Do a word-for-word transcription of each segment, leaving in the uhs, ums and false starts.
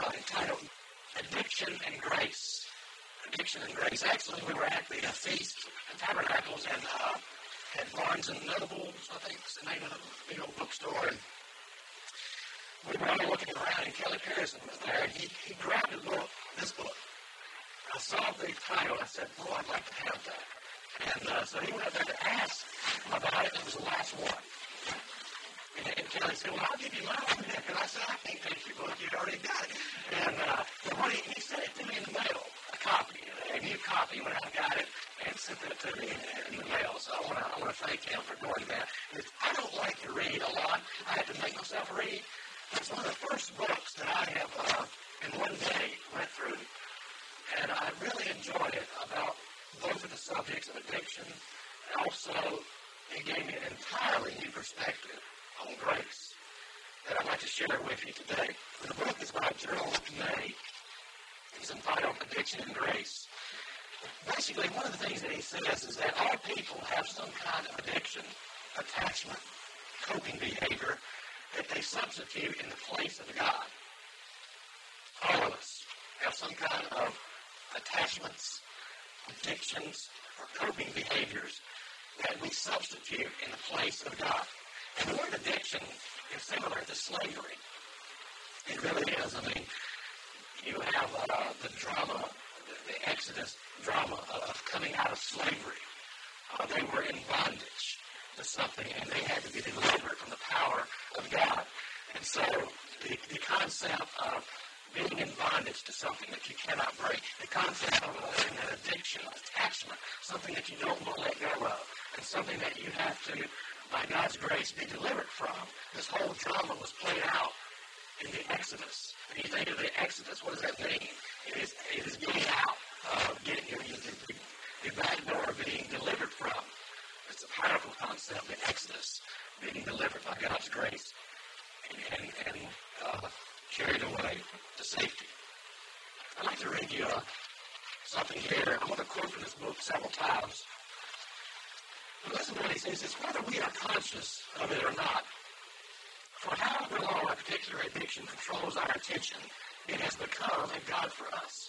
uh, entitled Addiction and Grace. Addiction and Grace. Actually, we were at the uh, Feast of Tabernacles and uh, at Barnes and Nobles, I think it's the name of the big old bookstore. And we were only looking around, and Kelly Harrison was there, and he, he grabbed a book, this book. I saw the title. I said, "Oh, I'd like to have that." And uh, so he went up there to ask about it. It was the last one. And, and Kelly said, "Well, I'll give you my one." And I said, "I can't take your book. You already got it." And uh, so what he, he sent it to me in the mail, a copy, a new copy when I got it, and sent it to me in, in the mail. So I want to I want to thank him for doing that. Because I don't like to read a lot. I have to make myself read. It's one of the first books that I have uh, in one day went through. And I really enjoyed it about both of the subjects of addiction, and also it gave me an entirely new perspective on grace that I'd like to share with you today. The book is by Gerald May. It's entitled Addiction and Grace. Basically, one of the things that he says is that all people have some kind of addiction, attachment, coping behavior that they substitute in the place of God. All of us have some kind of attachments, addictions, or coping behaviors that we substitute in the place of God. And the word addiction is similar to slavery. It really is. I mean, you have uh, the drama, the, the Exodus drama of coming out of slavery. Uh, they were in bondage to something, and they had to be delivered from the power of God. And so the, the concept of being in bondage to something that you cannot break, the concept of an addiction, attachment, something that you don't want to let go of, and something that you have to, by God's grace, be delivered from. This whole drama was played out in the Exodus. And you think of the Exodus, what does that mean? It is, it is getting out, uh, getting the, the, the back door being delivered from. It's a powerful concept, the Exodus, being delivered by God's grace and, and, and uh, carried away to safety. I'd like to read you uh, something here. I'm going to quote from this book several times. But listen to what he says. It's whether we are conscious of it or not. For however long a particular addiction controls our attention, it has become a God for us.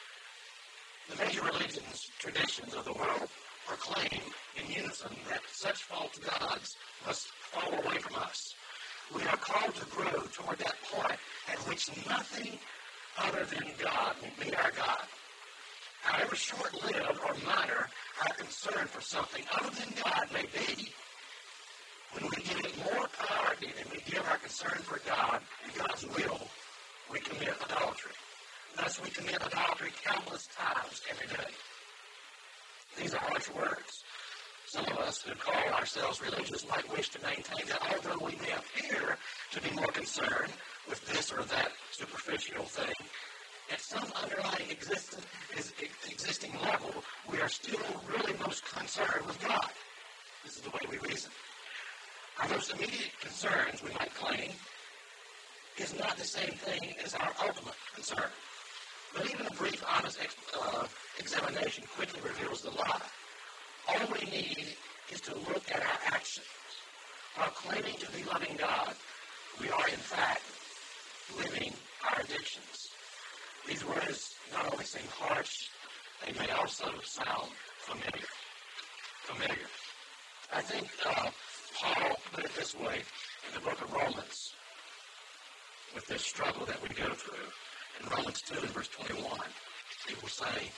The major religions, traditions of the world proclaim in unison that such false gods must fall away from us. We are called to grow toward that point at which nothing other than God will be our God. However short-lived or minor our concern for something other than God may be, when we give it more priority than we give our concern for God and God's will, we commit adultery. Thus, we commit adultery countless times every day. These are harsh words. Some of us who call ourselves religious might wish to maintain that although we may appear to be more concerned with this or that superficial thing, at some underlying existence, existing level, we are still really most concerned with God. This is the way we reason. Our most immediate concerns, we might claim, is not the same thing as our ultimate concern. But even a brief, honest ex- uh, examination quickly reveals the lie. All we need is to look at our actions. While claiming to be loving God, we are in fact living our addictions. These words not only seem harsh, they may also sound familiar. Familiar. I think uh, Paul put it this way in the book of Romans with this struggle that we go through. In Romans two and verse twenty-one, he will say,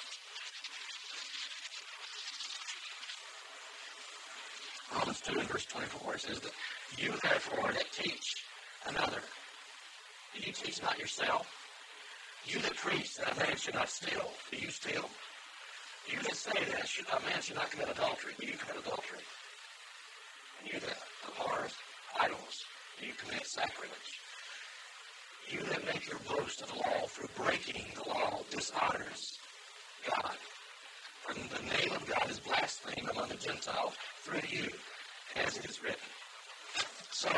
Romans two and verse twenty-four, it says that you therefore that teach another, do you teach not yourself? You that preach that a man should not steal, do you steal? You that say that a man should not commit adultery, do you commit adultery? And you that abhor idols, do you commit sacrilege? You that make your boast of the law through breaking the law dishonors God. For the name of God is blasphemed among the Gentiles through you, as it is written. So,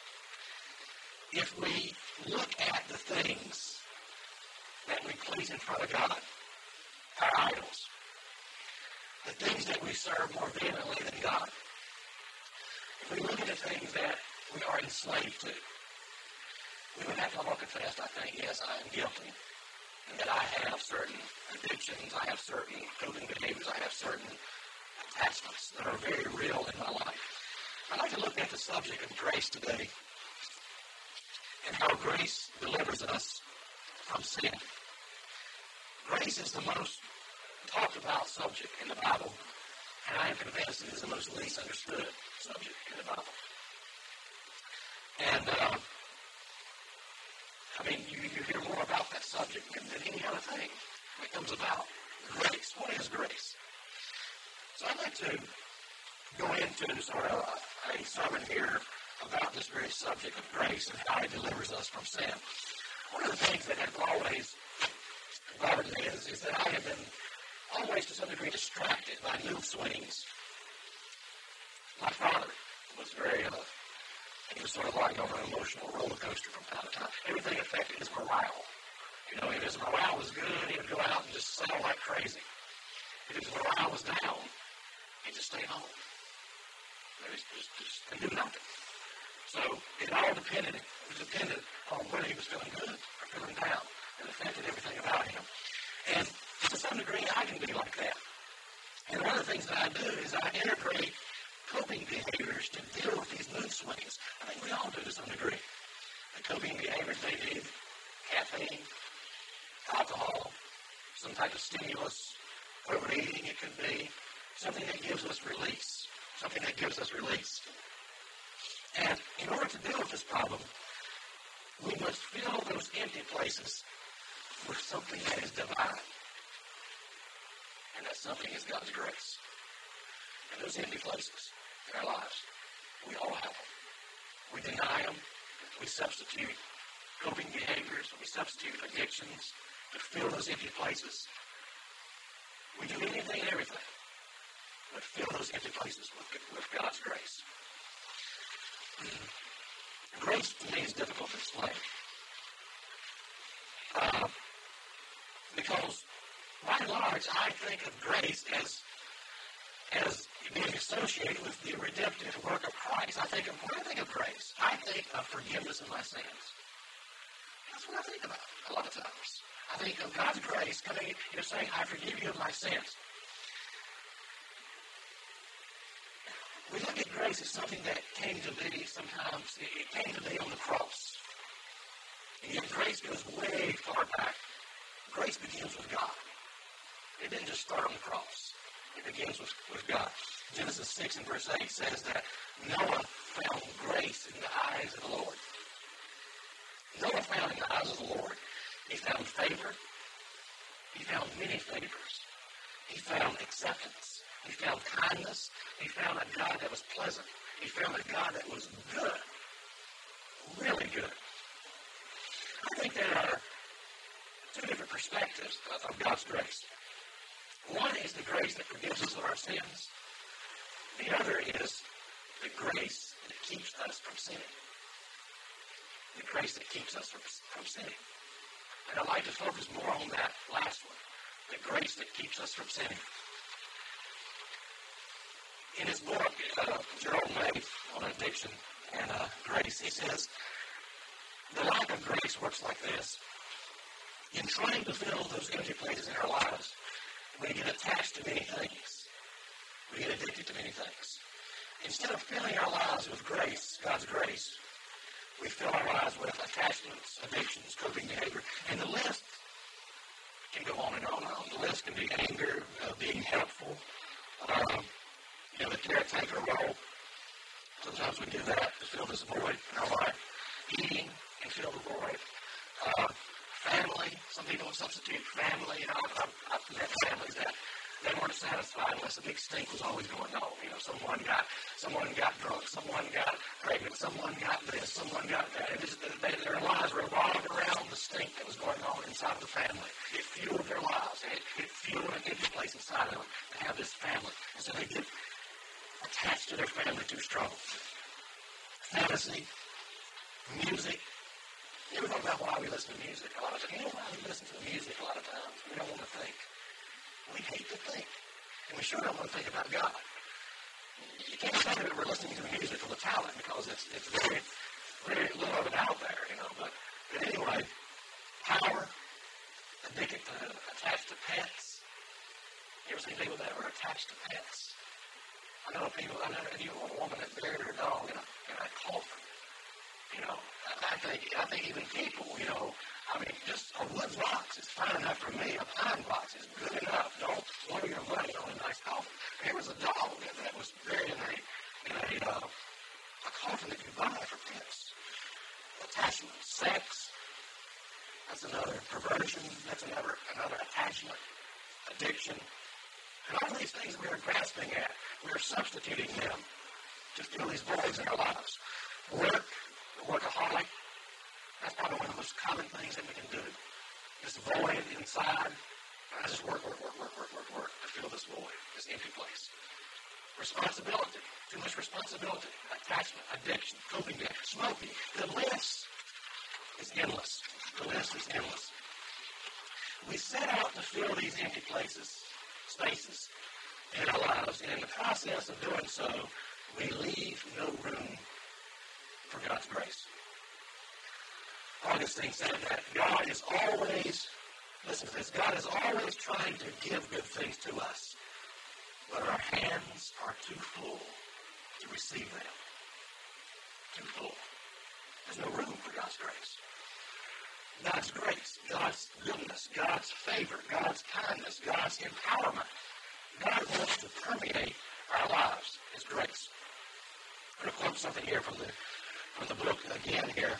if we look at the things that we place in front of God, our idols, the things that we serve more vehemently than God, if we look at the things that we are enslaved to, we would have to all confess, I think, yes, I am guilty, and that I have certain addictions, I have certain coping behaviors, I have certain attachments that are very real in my life. I'd like to look at the subject of grace today and how grace delivers us from sin. Grace is the most talked about subject in the Bible, and I am convinced it is the most least understood subject in the Bible. And, uh, I mean, you, you hear more about that subject than, than any other thing that comes about. Grace. What is grace? So I'd like to go into sort of a, a sermon here about this very subject of grace and how it delivers us from sin. One of the things that has always bothered me is, is that I have been always to some degree distracted by mood swings. My father was very, uh, he was sort of like on an emotional roller coaster from time to time. Everything affected his morale. You know, if his morale was good, he would go out and just sell like crazy. If his morale was down, he'd just stay home. He just, just, just do nothing. So it all depended, it was dependent on whether he was feeling good or feeling down. It affected everything about him. And to some degree, I can be like that. And one of the things that I do is I integrate coping behaviors to deal with these mood swings. I think we all do to some degree. The coping behaviors may be caffeine, alcohol, some type of stimulus, overeating. It could be something that gives us release, something that gives us release. And in order to deal with this problem, we must fill those empty places with something that is divine. And that something is God's grace. And those empty places in our lives, we all have them. We deny them. We substitute coping behaviors. We substitute addictions to fill those empty places. We do anything and everything but fill those empty places with, with God's grace. Grace to me is difficult to explain. Uh, because by and large, I think of grace as as being associated with the redemptive work of Christ. I think of, when I think of grace, I think of forgiveness of my sins. That's what I think about a lot of times. I think of God's grace coming, you know, saying, I forgive you of my sins. We look at grace as something that came to be sometimes, it came to be on the cross. And yet grace goes way far back. Grace begins with God. It didn't just start on the cross. It begins with, with God. Genesis six and verse eight says that Noah found grace in the eyes of the Lord. Noah found in the eyes of the Lord, he found favor. He found many favors. He found acceptance. He found kindness. He found a God that was pleasant. He found a God that was good. Really good. I think there are two different perspectives of God's grace. One is the grace that forgives us of our sins. The other is the grace that keeps us from sinning. The grace that keeps us from, from sinning. And I'd like to focus more on that last one. The grace that keeps us from sinning. In his book, uh, Gerald May on addiction and uh, grace, he says, the lack of grace works like this. In trying to fill those empty places in our lives, we get attached to many things. We get addicted to many things. Instead of filling our lives with grace, God's grace, we fill our lives with attachments, addictions, coping behavior, and the list can go on and on and on. The list can be anger, uh, being helpful, um, you know, the caretaker role. Sometimes we do that to fill this void in our life. Eating can fill the void. Uh, family, some people substitute family. You know, I've, I've met families that they weren't satisfied unless a big stink was always going on. You know, someone got someone got drunk, someone got pregnant, someone got this, someone got that. And just, they, their lives revolved around the stink that was going on inside of the family. It fueled their lives. It, it fueled an empty place inside of them to have this family. And so they get attached to their family too strong. Fantasy, music. You ever thought about why we listen to music? A lot of times, you know why we listen to music a lot of times? We don't want to think. We hate to think. And we sure don't want to think about God. You can't say that we're listening to music from the talent because it's, it's very, very little of it out there, you know. But see people that are attached to pets. I know people, I know a woman that buried her dog in a, in a coffin. You know, I think, I think even people, you know, I mean, just a wood box is fine enough for me. A pine box is good enough. Don't blow your money on a nice coffin. There was a dog that, that was buried in a, in a, uh, a coffin that you buy for pets. Attachment, sex, that's another. Perversion, that's another, another attachment. Addiction. And all these things we are grasping at, we are substituting them to fill these voids in our lives. Work, the workaholic, that's probably one of the most common things that we can do. This void inside, I just work, work, work, work, work, work, work to fill this void, this empty place. Responsibility, too much responsibility, attachment, addiction, coping debt, smoking. The list is endless. The list is endless. We set out to fill these empty places, spaces in our lives, and in the process of doing so, we leave no room for God's grace. Augustine said that God is always, listen to this, God is always trying to give good things to us, but our hands are too full to receive them. Too full. There's no room for God's grace. God's grace, God's goodness, God's favor, God's kindness, God's empowerment. God wants to permeate our lives, His grace. I'm going to quote something here from the, from the book again here.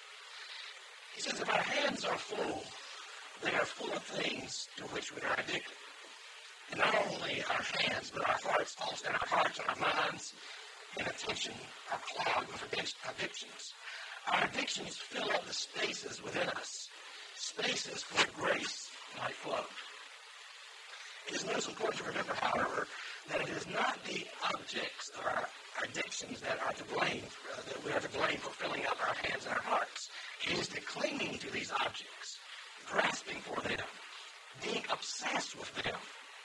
He says, if our hands are full, they are full of things to which we are addicted. And not only our hands, but our hearts also, and our hearts and our minds and attention are clogged with addictions. Our addictions fill up the spaces within us, spaces where grace might flow. It is most important to remember, however, that it is not the objects of our, our addictions that are to blame, uh, that we are to blame for filling up our hands and our hearts. It is the clinging to these objects, grasping for them, being obsessed with them.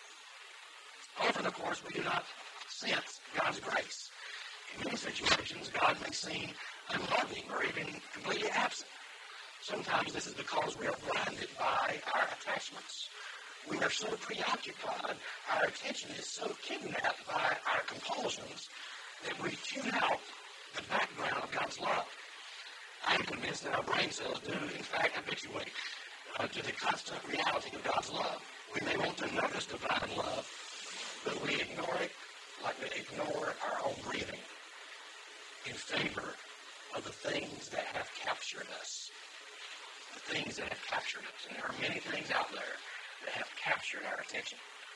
Often, of course, we do not sense God's grace. In many situations, God may seem unloving or even completely absent. Sometimes this is because we are blinded by our attachments. We are so preoccupied, our attention is so kidnapped by our compulsions that we tune out the background of God's love. I am convinced that our brain cells do, in fact, habituate uh, to the constant reality of God's love. We may want to notice divine love, but we ignore it like we ignore our own breathing in favor of the things that have captured us. The things that have captured us. And there are many things out there that have captured our attention.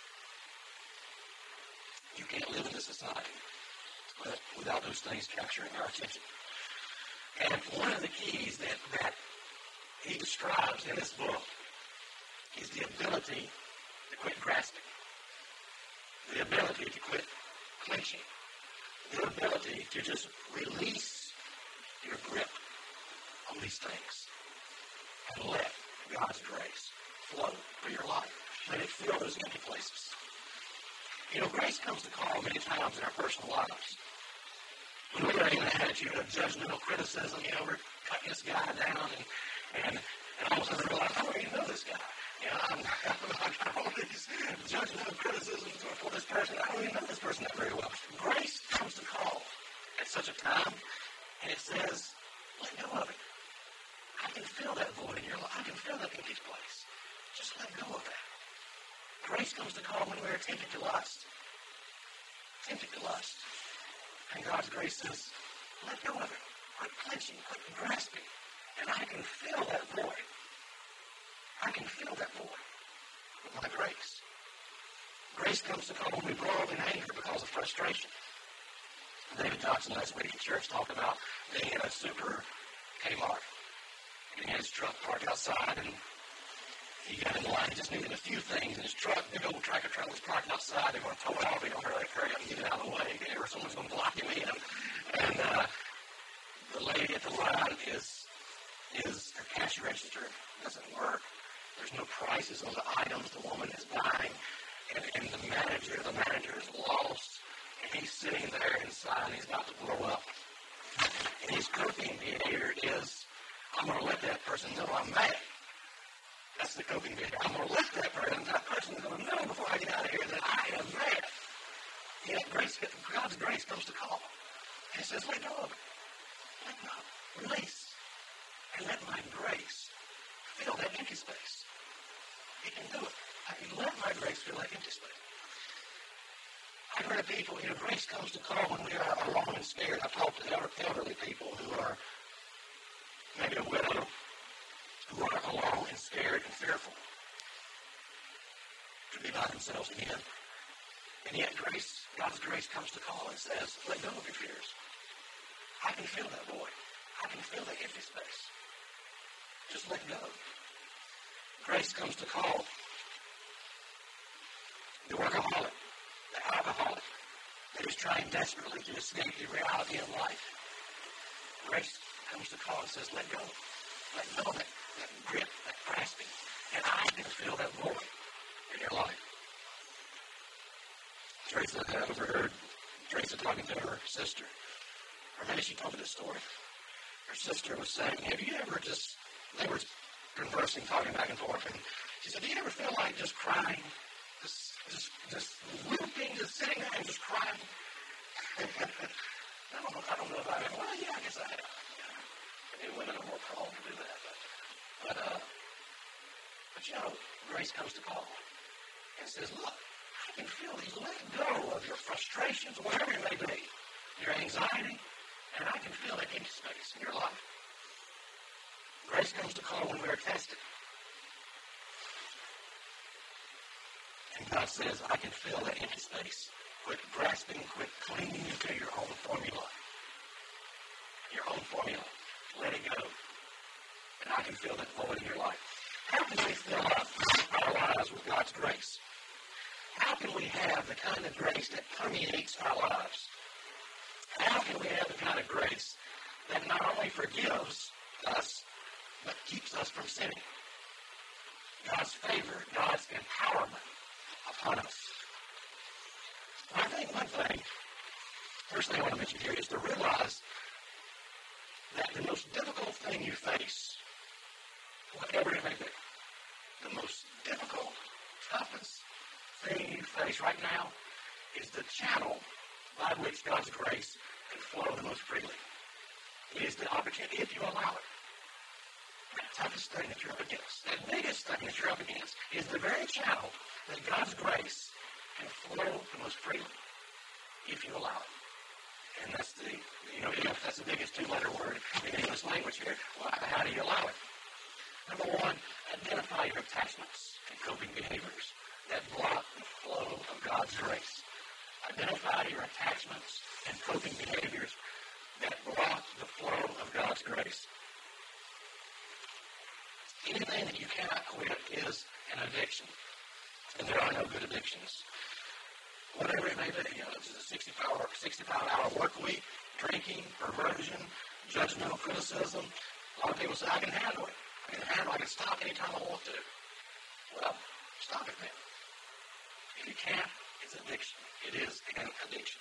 You can't live in this society without those things capturing our attention. And one of the keys that, that he describes in this book is the ability to quit grasping, the ability to quit clenching, the ability to just release your grip on these things and let God's grace flow through your life. Let it fill those empty places. You know, grace comes to call many times in our personal lives. When we are in an attitude of judgmental criticism, you know, we're cutting this guy down, and, and, and all of a sudden we realize, I don't even know this guy. You know, I'm, I've got all these judgmental criticisms for this person. I don't even know this person that very well. Grace comes to call at such a time, and it says, let go of it. I can feel that void in your life. I can feel that empty place. Just let go of that. Grace comes to call when we're tempted to lust. Tempted to lust. And God's grace says, let go of it. Quit clenching, quit grasping. And I can feel that void. I can feel that void with my grace. Grace comes to call when we blow up in anger because of frustration. David Johnson last week at church talked about being in a super Kmart. And he had his truck parked outside, and he got in line. He just needed a few things in his truck. Big old tractor trailer was parked outside. They were going to tow it off. He don't really hurry up and get it out of the way, or someone's going to block him in. And uh, the lady at the line is is the cash register. It doesn't work. There's no prices on the items the woman is buying, and, and the manager, the manager is lost, and he's sitting there inside, and he's about to blow up. And his coping behavior is, I'm going to let that person know I'm mad. That's that's the coping behavior. I'm going to lift that person. That person's going to know before I get out of here that I am mad. Yet grace, God's grace comes to call. And it says, let go of it. Let go. Release. And let my grace fill that empty space. It can do it. I can let my grace fill that empty space. I've heard of people, you know, grace comes to call when we are alone and scared. I've talked to elder, elderly people who are maybe a widow, who are alone and scared and fearful to be by themselves again. And yet grace, God's grace comes to call and says, let go of your fears. I can feel that void. I can feel the empty space. Just let go. Grace comes to call the workaholic, the alcoholic that is trying desperately to escape the reality of life. Grace comes to call and says, let go. Let go of that, that grip, that grasping. And I can feel that void in your life. Teresa had overheard Teresa talking to her sister. Or maybe she told me this story. Her sister was saying, have you ever just, they were conversing, talking back and forth, and she said, do you ever feel like just crying? Just, just, just weeping, just sitting there and just crying? I don't know, I don't know if I have. Well, yeah, I guess I have. Maybe women are more prone to do that. But, but, uh, but you know, grace comes to call and says, look, I can feel these. Let go of your frustrations, whatever it may be, your anxiety, and I can feel that empty space in your life. Grace comes to call when we are tested. And God says, I can fill that empty space. Quit grasping, quit clinging to your own formula. Your own formula. Let it go. And I can fill that void in your life. How can we fill up our lives with God's grace? How can we have the kind of grace that permeates our lives? How can we have the kind of grace that not only forgives us, but keeps us from sinning? God's favor, God's empowerment upon us. I think one thing, first thing I want to mention here is to realize that the most difficult thing you face, whatever it may be, the most difficult, toughest thing you face right now is the channel by which God's grace can flow the most freely. It is the opportunity, if you allow it. The toughest thing that you're up against, the biggest thing that you're up against, is the very channel that God's grace can flow the most freely, if you allow it. And that's the, you know, if that's the biggest two-letter word in English language here. Well, how do you allow it? Number one, identify your attachments and coping behaviors that block the flow of God's grace. Identify your attachments and coping behaviors that block the flow of God's grace. Anything that you cannot quit is an addiction. And there are no good addictions. Whatever it may be, you know, it's a sixty-five hour work week, drinking, perversion, judgmental criticism. A lot of people say, I can handle it. I can handle it. I can stop anytime I want to. Well, stop it then. If you can't, it's addiction. It is an addiction.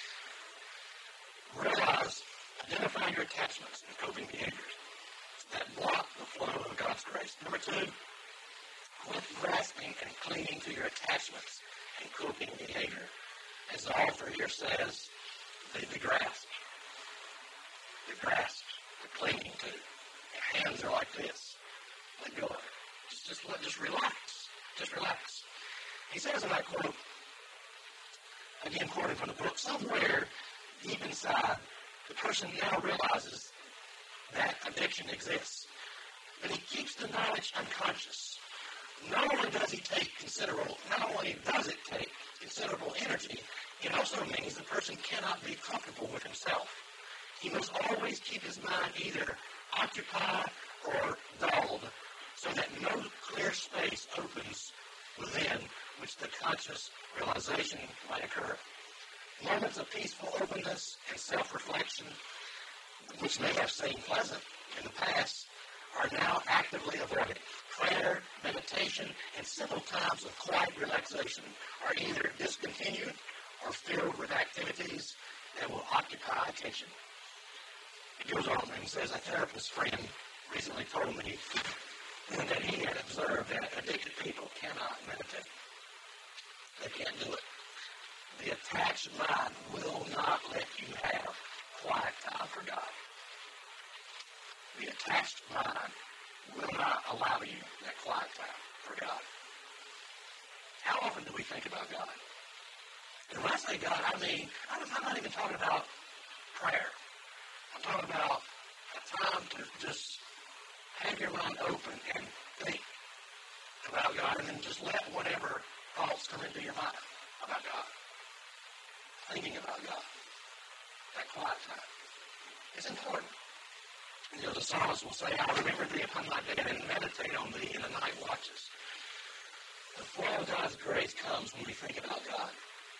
Realize, identify your attachments and coping behaviors that block the flow of God's grace. Number two, quit grasping and clinging to your attachments and coping behavior. As the author here says, the, the grasp, the grasp, the clinging to. Your hands are like this. Let go of it. Just, just, let, just relax. Just relax. He says, and I quote, again quoted from the book, somewhere deep inside, the person now realizes that addiction exists. But he keeps the knowledge unconscious. Not only does he take considerable, not only does it take considerable energy, it also means the person cannot be comfortable with himself. He must always keep his mind either occupied or dulled, so that no clear space opens within which the conscious realization might occur. Moments of peaceful openness and self-reflection, which may have seemed pleasant in the past, are now actively avoided. Prayer, meditation, and simple times of quiet relaxation are either discontinued or filled with activities that will occupy attention. It goes on and says, a therapist friend recently told me and that he had observed that addicted people cannot meditate. They can't do it. The attached mind will not let you have quiet time for God. The attached mind will not allow you that quiet time for God. How often do we think about God? And when I say God, I mean, I'm not even talking about prayer. I'm talking about a time to just have your mind open and think about God, and then just let whatever thoughts come into your mind about God. Thinking about God. That quiet time. It's important. You know, the psalmist will say, I remember thee upon my bed and meditate on thee in the night watches. The flow of God's grace comes when we think about God.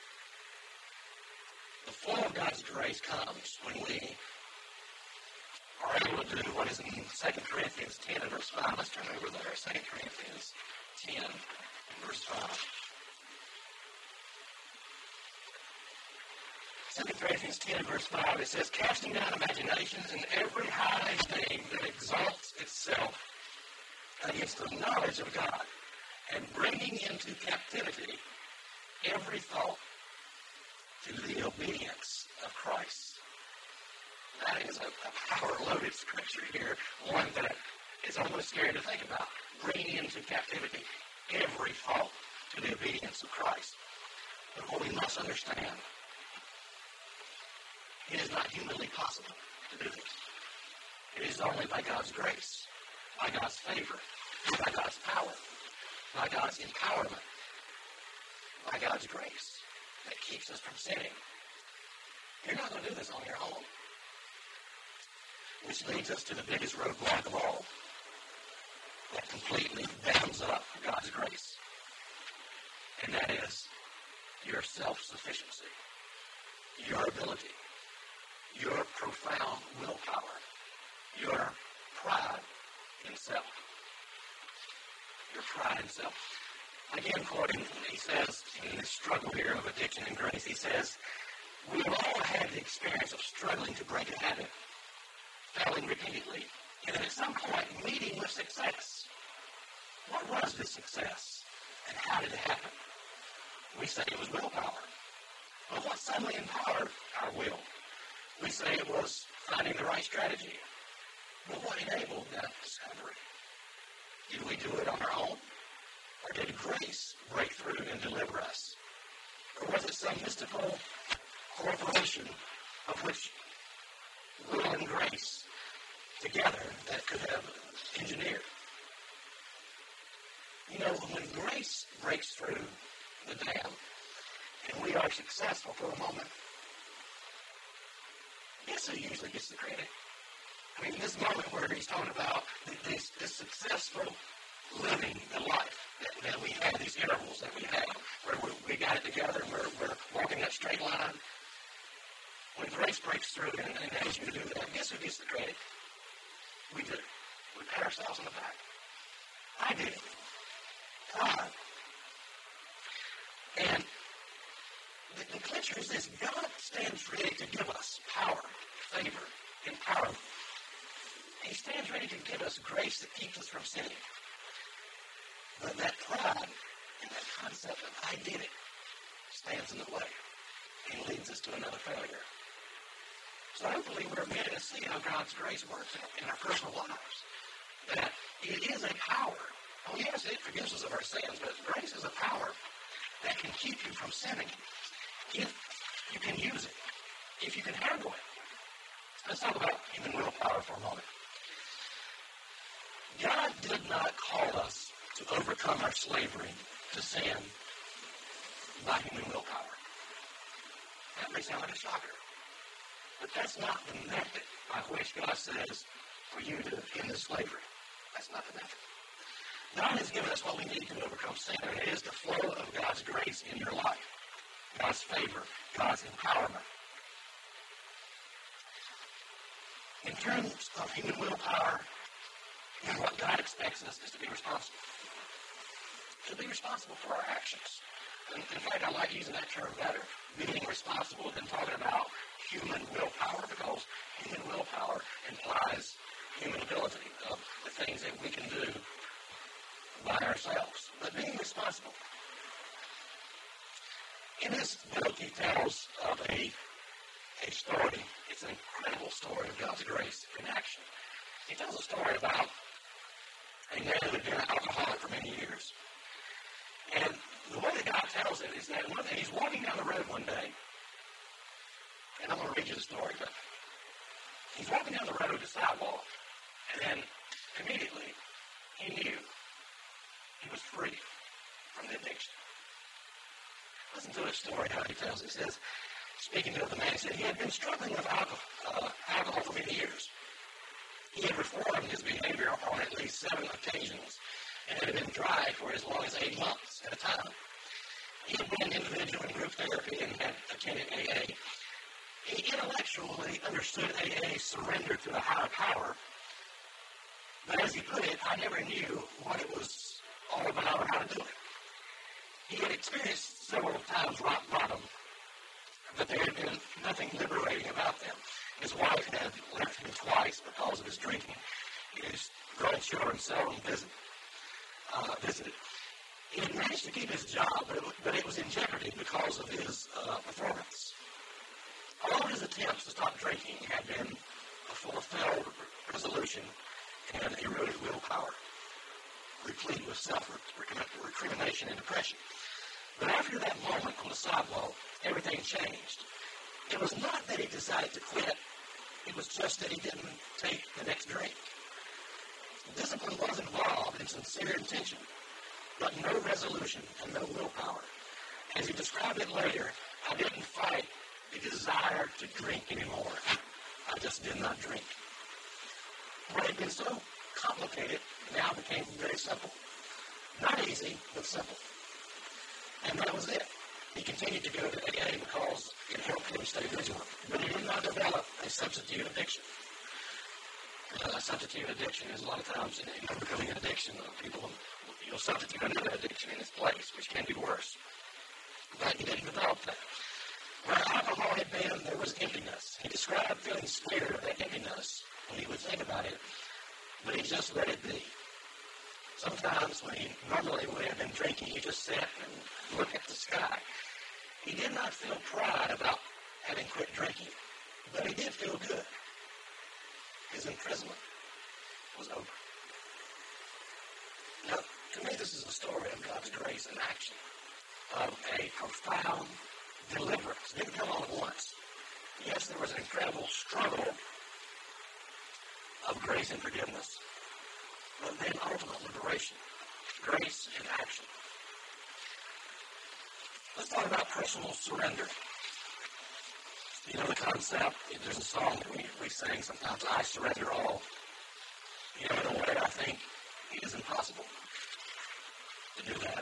The flow of God's grace comes when we are able to do what is in Second Corinthians ten and verse five. Let's turn over there. Second Corinthians ten and verse five. Second Corinthians ten and verse five, it says, casting down imaginations and every high thing that exalts itself against the knowledge of God, and bringing into captivity every thought to the obedience of Christ. That is a, a power-loaded scripture here, one that is almost scary to think about. Bringing into captivity every thought to the obedience of Christ. But what we must understand, it is not humanly possible to do this. It is only by God's grace, by God's favor, by God's power, by God's empowerment, by God's grace that keeps us from sinning. You're not going to do this on your own. Which leads us to the biggest roadblock of all that completely dams up God's grace. And that is your self-sufficiency, your ability, your profound willpower, your pride in self. Your pride in self. Again, quoting, he says, in this struggle here of addiction and grace, he says, we have all had the experience of struggling to break a habit, failing repeatedly, and then at some point meeting with success. What was this success, and how did it happen? We say it was willpower. But what suddenly empowered our will? We say it was finding the right strategy. But what enabled that discovery? Did we do it on our own? Or did grace break through and deliver us? Or was it some mystical corporation of which will and grace together that could have engineered? You know, when grace breaks through the dam and we are successful for a moment, guess who usually gets the credit? I mean, this moment where he's talking about this, this successful living the life that, that we have, these intervals that we have, where we, we got it together and we're, we're walking that straight line. When grace breaks through and enables you to do that, guess who gets the credit? We do. We pat ourselves on the back. I did it. Pride. And the, the clincher is this: God stands ready to give us power, favor, empowerment. He stands ready to give us grace that keeps us from sinning. But that pride and that concept of I did it stands in the way and leads us to another failure. So hopefully we're beginning to see how God's grace works in our personal lives. That it is a power. Oh yes, it forgives us of our sins, but grace is a power that can keep you from sinning if you can use it, if you can handle it. Let's talk about human willpower for a moment. God did not call us to overcome our slavery to sin by human willpower. That may sound like a shocker, but that's not the method by which God says for you to end this slavery. That's not the method. God has given us what we need to overcome sin, and it is the flow of God's grace in your life, God's favor, God's empowerment. In terms of human willpower, and what God expects us is to be responsible. To be responsible for our actions. In, in fact, I like using that term better, being responsible, than talking about human willpower, because human willpower implies human ability of the things that we can do ourselves, but being responsible. In this book, he tells of a, a story. It's an incredible story of God's grace in action. He tells a story about a man who had been an alcoholic for many years. And the way that God tells it is that one day he's walking down the road one day, and I'm going to read you the story, but he's walking down the road, the sidewalk, and then immediately he knew he was free from the addiction. Listen to his story, how he tells it. He says, speaking to the man, he said he had been struggling with alcohol, uh, alcohol for many years. He had reformed his behavior on at least seven occasions and had been dry for as long as eight months at a time. He had been individual and group therapy and had attended A A. He intellectually understood A A's surrender to a higher power, but as he put it, I never knew what it was all about or how to do it. He had experienced several times rock bottom, but there had been nothing liberating about them. His wife had left him twice because of his drinking. His grandchildren seldom visit, uh, visited. He had managed to keep his job, but it, but it was in jeopardy because of his uh, performance. All of his attempts to stop drinking had been a fulfilled resolution and eroded willpower, replete with self-recrimination and depression. But after that moment on the sidewalk, everything changed. It was not that he decided to quit. It was just that he didn't take the next drink. Discipline was involved in sincere intention, but no resolution and no willpower. As he described it later, I didn't fight the desire to drink anymore. I just did not drink. What had been so complicated now became very simple. Not easy, but simple. And that was it. He continued to go to A A because it helped him stay vigilant. But he did not develop a substitute addiction. Uh, a substitute addiction is a lot of times, you know, becoming an addiction. People, you'll substitute another addiction in its place, which can be worse. But he didn't develop that. Where alcohol had been, there was emptiness. He described feeling scared of that emptiness when he would think about it, but he just let it be. Sometimes when he normally would have been drinking, he just sat and looked at the sky. He did not feel pride about having quit drinking, but he did feel good. His imprisonment was over. Now, to me, this is a story of God's grace in action, of a profound deliverance. It didn't come all at once. Yes, there was an incredible struggle of grace and forgiveness, but then ultimate liberation, grace in action. Let's talk about personal surrender. You know the concept, there's a song that we, we sing sometimes, I surrender all. You know, in a way I think it is impossible to do that.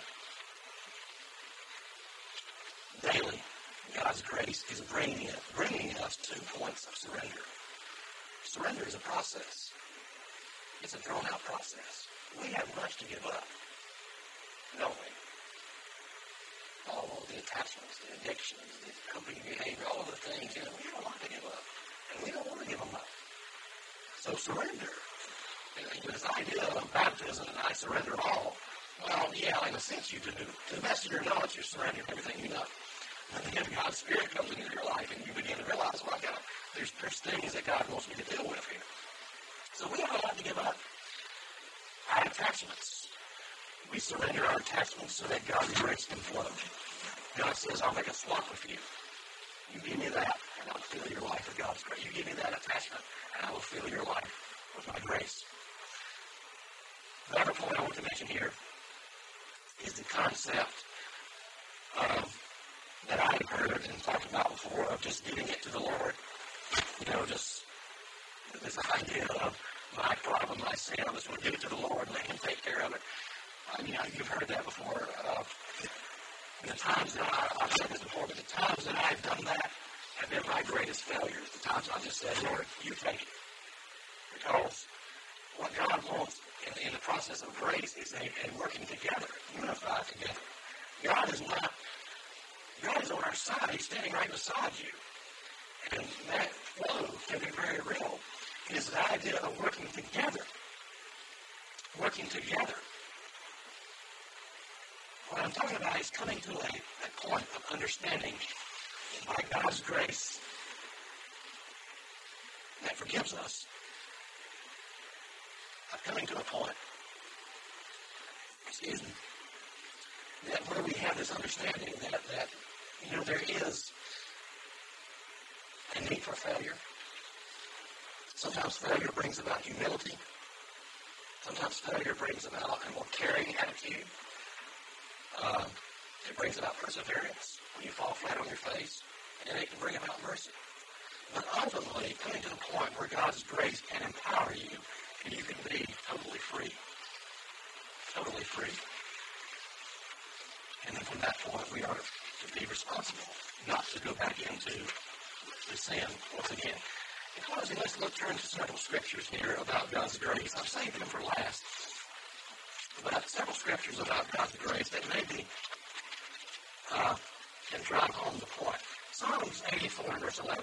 Daily, God's grace is bringing, it, bringing us to points of surrender. Surrender is a process. It's a drawn-out process. We have much to give up, don't we? All of the attachments, the addictions, the company behavior, all of the things, you know, we don't want to give up. And we don't want to give them up. So surrender. You know, this idea of baptism, I surrender all. Well, yeah, in a sense you do. To the best of your knowledge, you're surrendering everything you know. And then God's Spirit comes into your life and you begin to realize, well, God, there's, there's things that God wants me to deal with here. So we have a lot to give up. Our attachments. We surrender our attachments so that God's grace can flow. God says, I'll make a swap with you. You give me that, and I'll fill your life with God's grace. You give me that attachment, and I will fill your life with my grace. The other point I want to mention here is the concept of, that I have heard and talked about before, of just giving it to the Lord. You know, just this idea of my problem, my sin, I'm just going to give it to the Lord and let Him take care of it. I mean, you've heard that before. Uh, the times that I, I've said this before, but the times that I've done that have been my greatest failures. The times I just said, Lord, you take it. Because what God wants in, in the process of grace is a, a working together, unified together. God is not, God is on our side. He's standing right beside you. And that flow can be very real. It is the idea of working together. Working together. I'm talking about is coming to a, a point of understanding by God's grace that forgives us. I'm coming to a point, excuse me, that where we have this understanding that, that you know, there is a need for failure. Sometimes failure brings about humility. Sometimes failure brings about a more caring attitude. Uh, it brings about perseverance when you fall flat on your face, and it can bring about mercy. But ultimately, coming to the point where God's grace can empower you, and you can be totally free. Totally free. And then from that point, we are to be responsible, not to go back into the sin once again. In closing, let's look, turn to several scriptures here about God's grace. I've saved them for last. But several scriptures about God's grace that maybe uh, can drive home the point. Psalms eighty-four, verse eleven.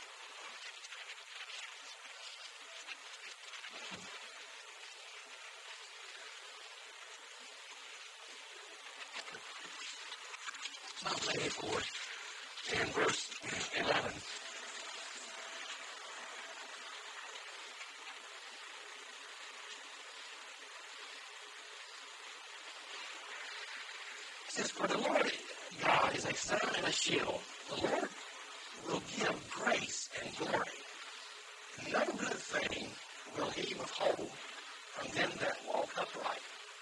Psalms eighty-four and verse eleven. It says, for the Lord God is a sun and a shield. The Lord will give grace and glory. No good thing will he withhold from them that walk upright.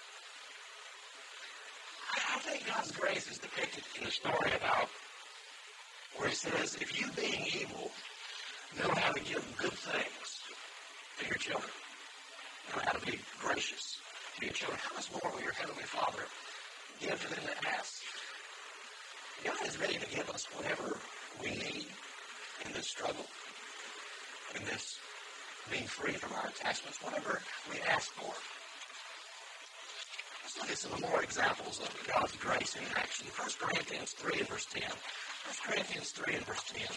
I think God's grace is depicted in the story about where it says, if you being evil know how to give good things to your children, know how to be gracious to your children, how much more will your Heavenly Father give to them that ask? God is ready to give us whatever we need in this struggle, in this being free from our attachments, whatever we ask for. Let's look at some more examples of God's grace in action. First Corinthians three and verse ten. First Corinthians three and verse ten.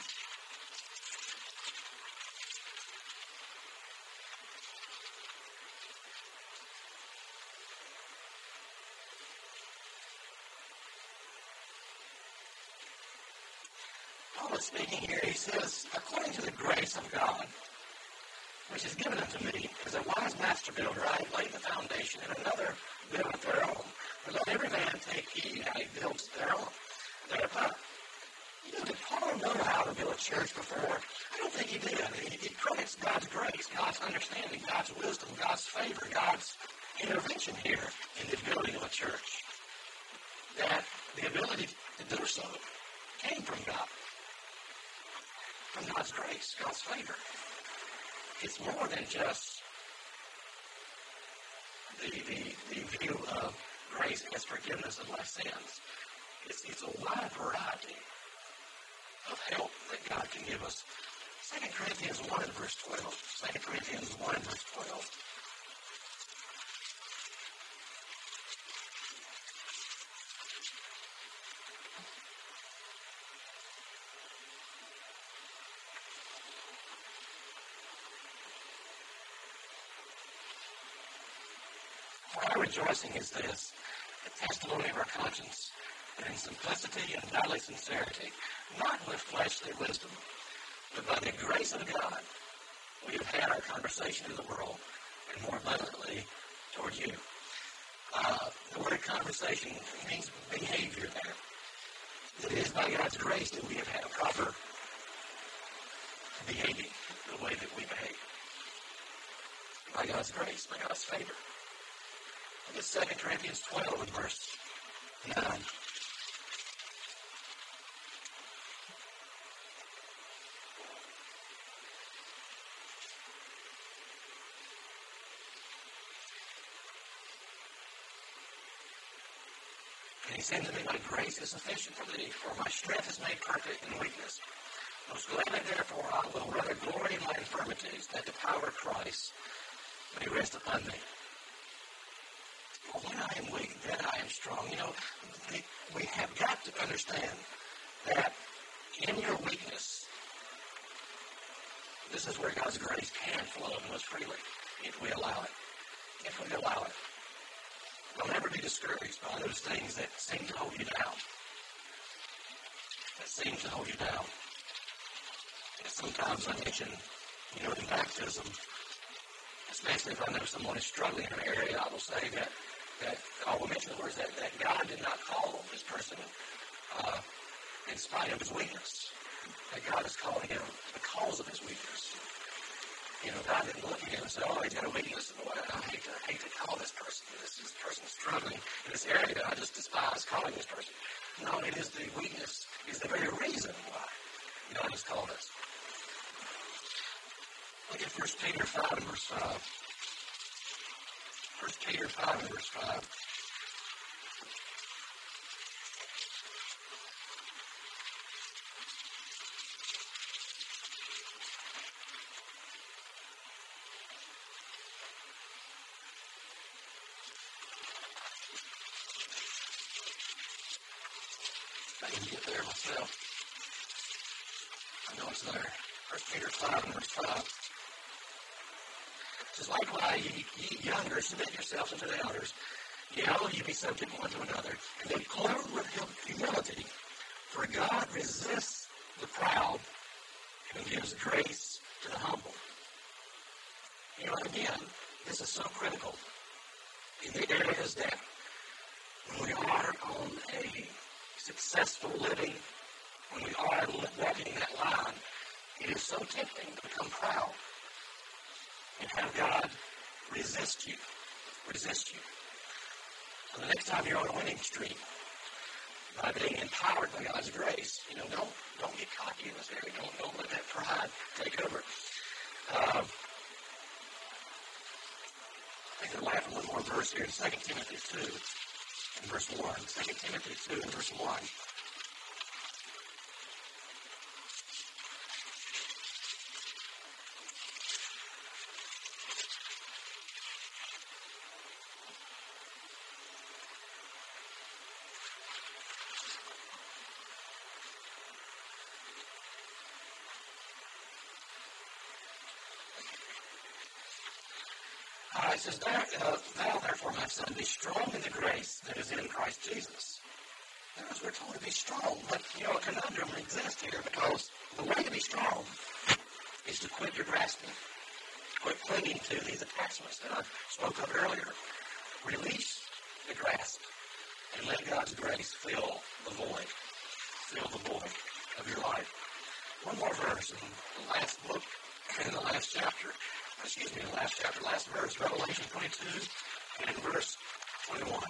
Paul is speaking here. He says, according to the grace of God, which is given unto me, as a wise master builder, I have laid the foundation, and another buildeth their own. But let every man take heed how he builds their own. Thereupon, you know, did Paul know how to build a church before? I don't think he did. He, he credits God's grace, God's understanding, God's wisdom, God's favor, God's intervention here in the building of a church. That the ability to do so came from God. From God's grace, God's favor. It's more than just the, the, the view of grace as forgiveness of my sins. It's, it's a wide variety of help that God can give us. Second Corinthians one and verse twelve. Second Corinthians one and verse twelve. For our rejoicing is this, the testimony of our conscience, and in simplicity and godly sincerity, not with fleshly wisdom, but by the grace of God, we have had our conversation in the world, and more abundantly toward you. Uh, the word conversation means behavior there. It is by God's grace that we have had a proper behaving the way that we behave. By God's grace, by God's favor. Look at Second Corinthians twelve and verse nine. And he said to me, my grace is sufficient for thee, for my strength is made perfect in weakness. Most gladly, therefore, I will rather glory in my infirmities, that the power of Christ may rest upon me. For when I am weak, then I am strong. You know, we, we have got to understand that in your weakness, this is where God's grace can flow most freely, if we allow it. If we allow it. We'll never be discouraged by those things that seem to hold you down. That seem to hold you down. And sometimes I mention, you know, in baptism, especially if I know someone is struggling in an area, I will say that, that I will mention the words that, that God did not call this person uh, in spite of his weakness. That God is calling him because of his weakness. You know, God didn't look at him and say, oh, he's got a weakness. Boy, I hate to, I hate to call this person. This, this person is struggling in this area. I just despise calling this person. No, it is the weakness, is the very reason why God has called us. Look at First Peter five and verse five. First Peter five and verse five. I can get there myself. I know it's there. First Peter five and verse five. It says, likewise, ye, ye younger, submit yourselves unto the elders. Ye all ye be subject one to another, and be clothed with humility. For God resists the proud, and gives grace to the humble. You know, again, this is so critical in the areas that when we are on a successful living, when we are walking that line, it is so tempting to become proud and have God resist you, resist you. So the next time you're on a winning streak, by being empowered by God's grace, you know, don't don't get cocky in this area. Don't don't let that pride take over. Uh, I think I'll add one more verse here in Second Timothy two, and verse one. Second Timothy two and verse one. Uh, it says, thou, uh, thou therefore, my son, be strong in the grace that is in Christ Jesus. Notice we're told to be strong, but, you know, a conundrum exists here because the way to be strong is to quit your grasping, quit clinging to these attachments that I spoke of earlier. Release the grasp and let God's grace fill the void, fill the void of your life. One more verse in the last book, in the last chapter. Excuse me, the last chapter, last verse, Revelation twenty-two and verse twenty-one.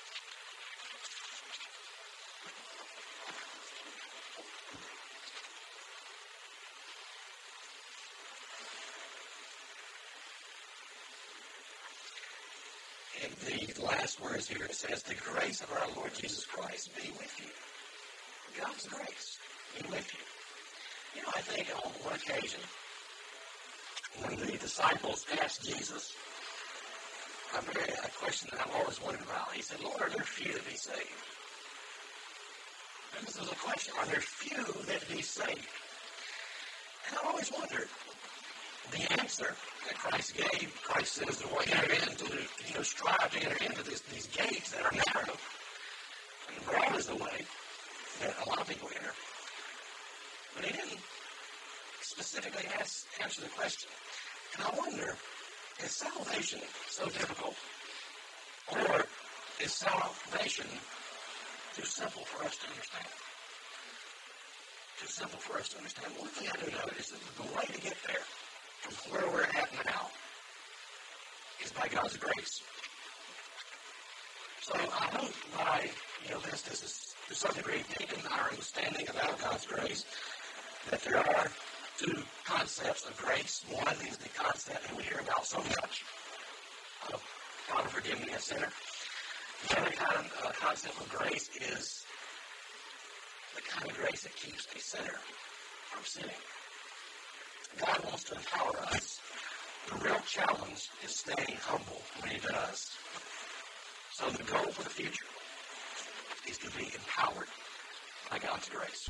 And the last words here, it says, the grace of our Lord Jesus Christ be with you. God's grace be with you. You know, I think on one occasion, when the disciples asked Jesus a, very, a question that I've always wondered about, he said, Lord, are there few that be saved? And this is a question, are there few that be saved? And I've always wondered, the answer that Christ gave, Christ says, the way enter into, you know, strive to enter into this, these gates that are narrow, and broad is the way that a lot of people enter. But he didn't specifically ask, answer the question. And I wonder, is salvation so difficult? Or is salvation too simple for us to understand? Too simple for us to understand. One thing I do know is that the way to get there from where we're at now is by God's grace. So I hope by, you know, this, this is to some degree deepen our understanding about God's grace, that there are two concepts of grace. One is the concept that we hear about so much of God forgive me, a sinner. The other kind of uh, concept of grace is the kind of grace that keeps a sinner from sinning. God wants to empower us. The real challenge is staying humble when he does. So the goal for the future is to be empowered by God's grace.